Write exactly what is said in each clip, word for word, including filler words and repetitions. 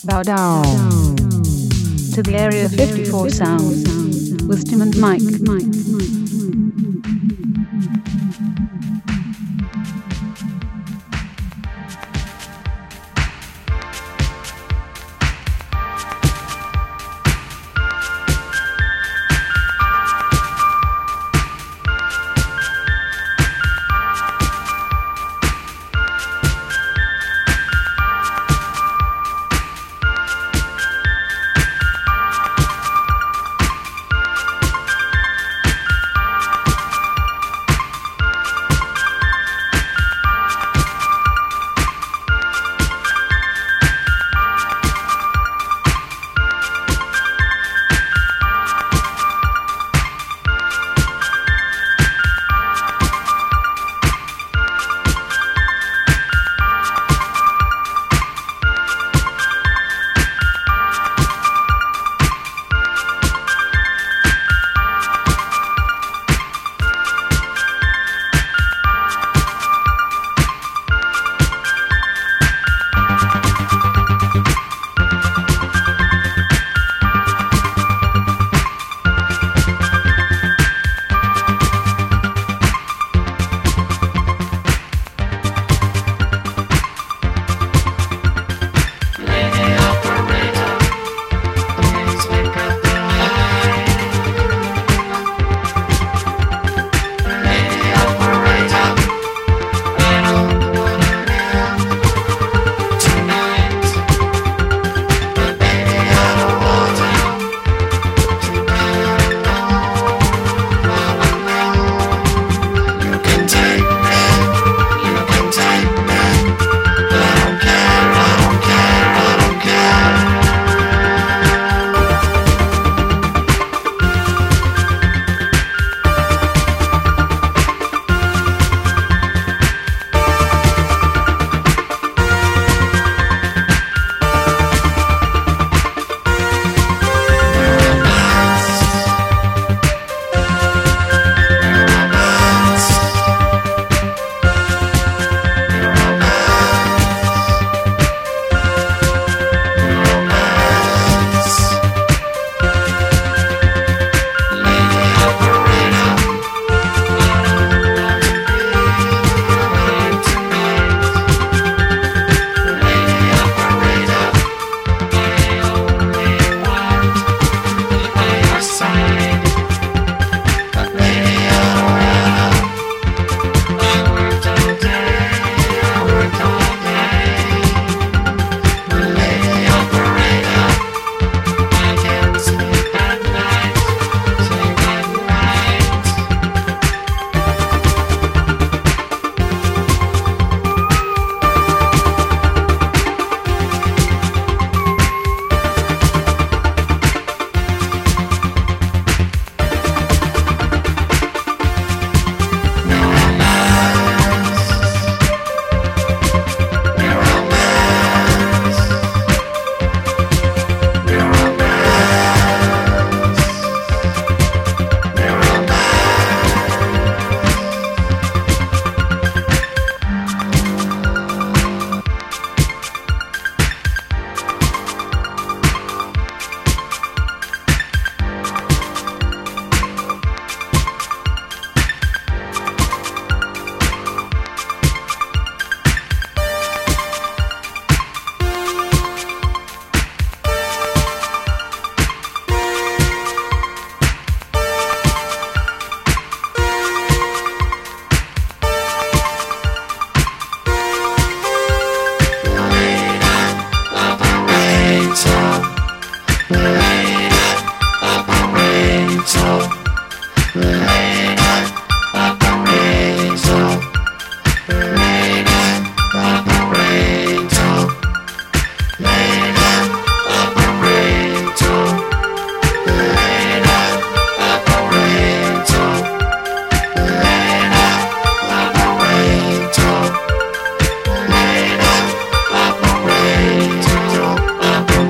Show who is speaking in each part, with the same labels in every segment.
Speaker 1: Bow down to the Area fifty-four sound with Tim and Mike.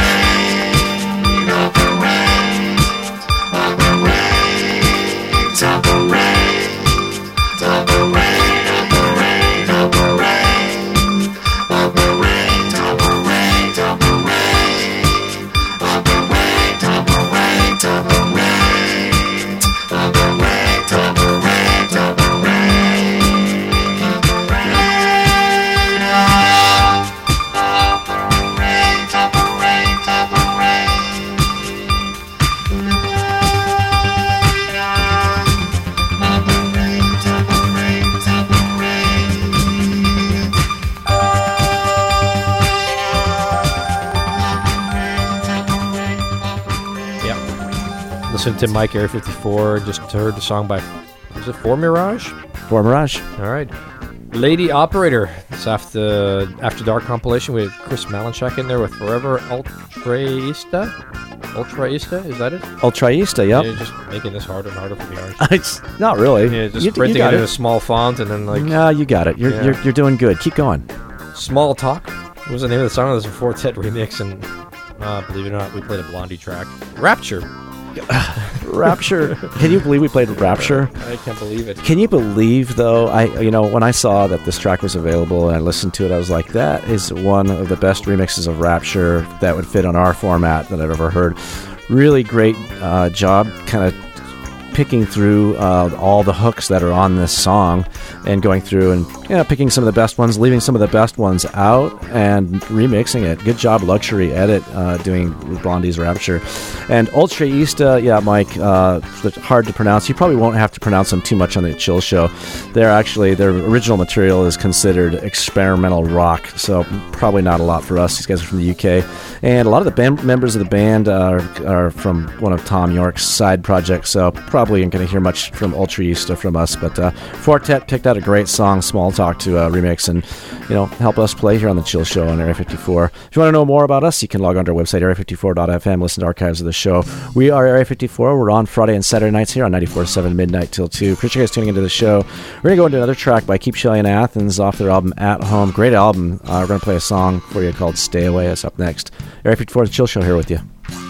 Speaker 2: Time. Listen to Mike Area fifty-four. Just heard the song by, is it For Mirage?
Speaker 3: For Mirage.
Speaker 2: All right. Lady Operator. It's after After Dark compilation with Chris Malinchak in there with Forever Ultraista. Ultraista, is that it?
Speaker 3: Ultraista, yep.
Speaker 2: Yeah, just making this harder and harder for the artist.
Speaker 3: It's not really.
Speaker 2: Yeah, just
Speaker 3: you,
Speaker 2: printing
Speaker 3: you
Speaker 2: it in
Speaker 3: it.
Speaker 2: a small font and then like.
Speaker 3: No, you got it. You're
Speaker 2: Yeah.
Speaker 3: you're, you're doing good. Keep going.
Speaker 2: Small Talk. What was the name of the song? It was a Fortet remix, and uh, believe it or not, we played a Blondie track. Rapture.
Speaker 3: Rapture. Can you believe we played Rapture?
Speaker 2: I can't believe it.
Speaker 3: Can you believe, though, I you know, when I saw that this track was available and I listened to it, I was like, that is one of the best remixes of Rapture that would fit on our format that I've ever heard. Really great uh, job kind of picking through uh, all the hooks that are on this song and going through and you know, picking some of the best ones, leaving some of the best ones out, and remixing it. Good job, Luxury Edit, uh, doing Blondie's Rapture. And Ultraista, yeah, Mike, uh, hard to pronounce. You probably won't have to pronounce them too much on the Chill Show. They're actually, their original material is considered experimental rock, so probably not a lot for us. These guys are from the U K. And a lot of the band members of the band are, are from one of Tom York's side projects, so probably ain't going to hear much from Ultraista from us. But uh, Fortet picked out a great song, Small Talk, to uh, remix and, you know, help us play here on the Chill Show on Area fifty-four. If you want to know more about us, you can log on to our website, area fifty-four dot f m, listen to archives of the show. We are Area fifty-four. We're on Friday and Saturday nights here on ninety-four point seven midnight till two. Appreciate you guys tuning into the show. We're going to go into another track by Keep Shelly and Athens off their album At Home. Great album. Uh, we're going to play a song for you called Stay Away. That's up next. Area fifty-four, the Chill Show here with you.